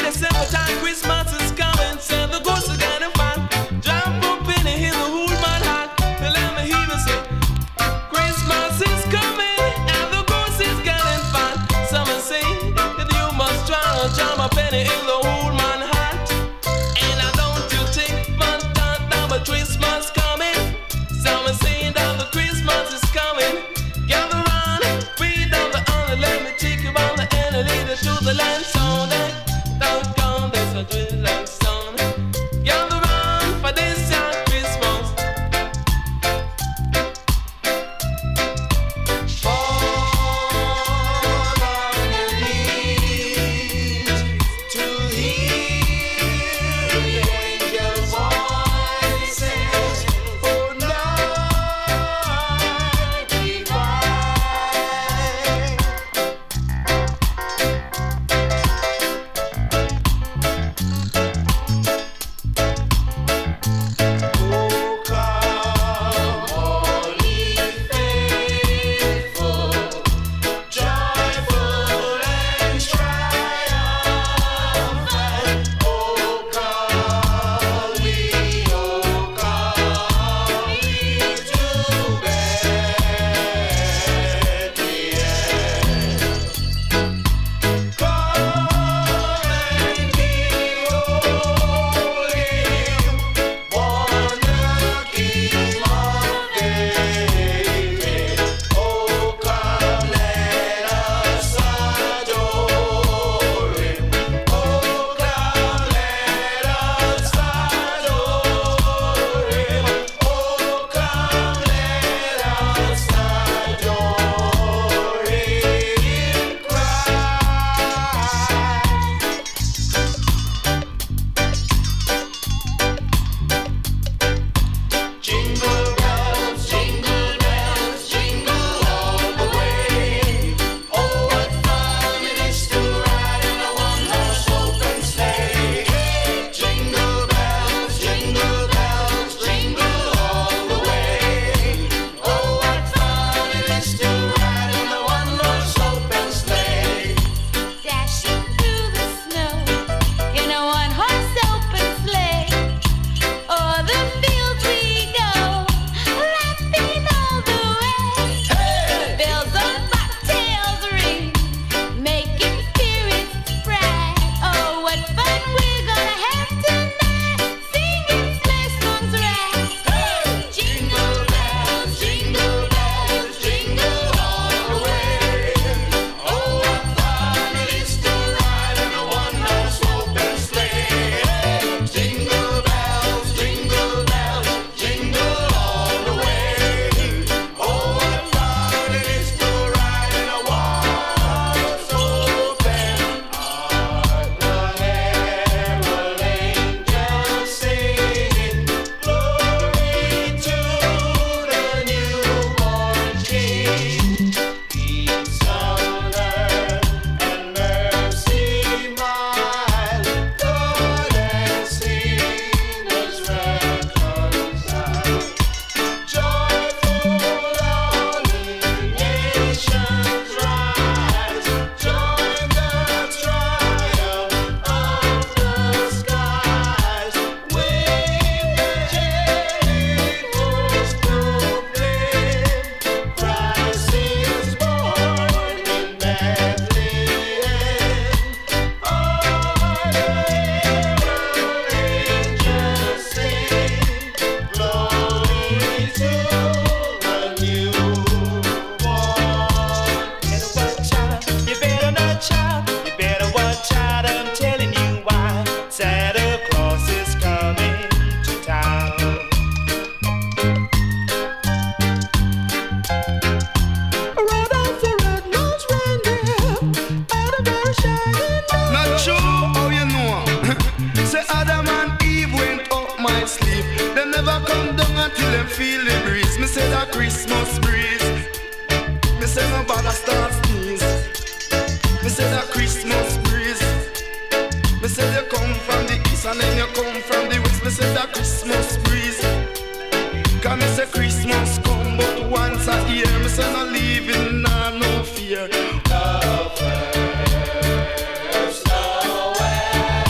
December time, Christmas is coming, Santa Claus is gonna find. Jump up in and hear the whole man hot. Let me hear you say, Christmas is coming and the Claus is getting fun. Some say that you must try to jump up in and hear the whole man hot. And I don't you think fun time now, but Christmas coming. Some say that the Christmas is coming. Gather round, read down the honor, let me take you on the end and lead you to the land song. Don't come, there's a drill and stone. Gather round for this young Christmas. Fall on your knees to hear the angel voices. Oh, night divine. Oh, come, all ye faithful, joyful and triumphant. Oh, come we to Bethlehem. Come and behold him, born the King of David. Oh, come, let us adore him. Oh, come, let us adore him. Oh, come, let us adore him, Christ. Jingle bells, jingle all the way. Oh, what fun it is to ride in a one-horse open sleigh. Jingle bells, jingle all the way. Oh, what fun it is to ride in a one-horse open sleigh. Dashing through the snow in a one-horse open sleigh. O'er the fields we go, laughing all the way. Bells on bobtails ring, making spirits bright. Oh, what fun we're gonna have tonight, singing sleigh songs right. Jingle bells, jingle all the way. Oh, what fun it is to ride in a one-horse open sleigh. Jingle bells, jingle all the way. Oh, what fun it is to ride in a one-horse open. Hark the herald angels singing, glory to the newborn King. Peace on earth and mercy mild, God and sinners reconciled. Joyful all nations rise, join the triumph of the skies. Wave the chariot host proclaim, Christ is born in Bethlehem. All the herald angels sing, glory to the newborn. You better watch out, you better watch out, I'm telling you why. Santa Claus is coming to town. Rudolph the red-nosed reindeer had a very shiny nose. Not sure how you know. Say Adam and Eve went up my sleep. They never come down until them feel the breeze. Me say that Christmas breeze. Me say nobody starts sneeze. Me say that Christmas breeze. Me say they come from the east and then you come from the west. Me say that Christmas breeze. Cause me say Christmas come but once a year. Me say no leaving, no fear. The first Noel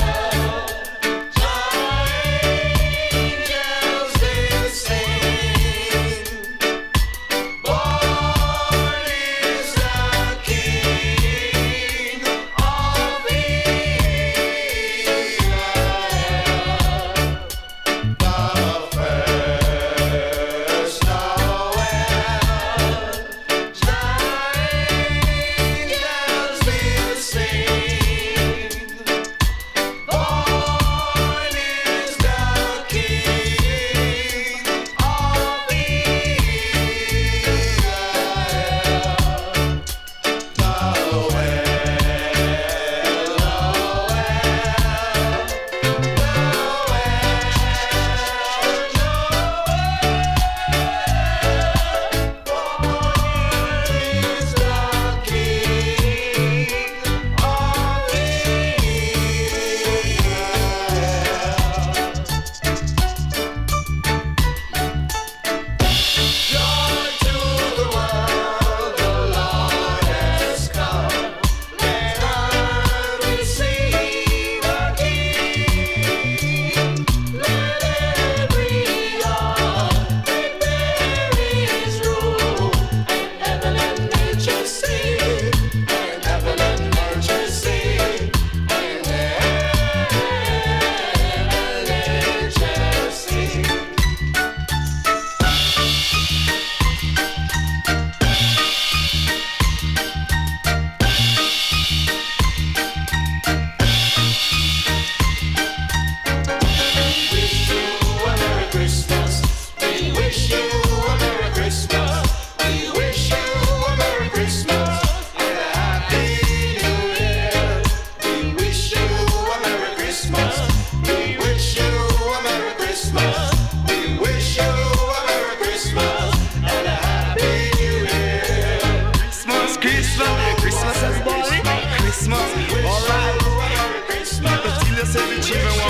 Christmas. We wish you a Merry Christmas. We wish you a Merry Christmas and a Happy New Year. Christmas, Christmas, Christmas is born. Christmas, alright. But still you say the children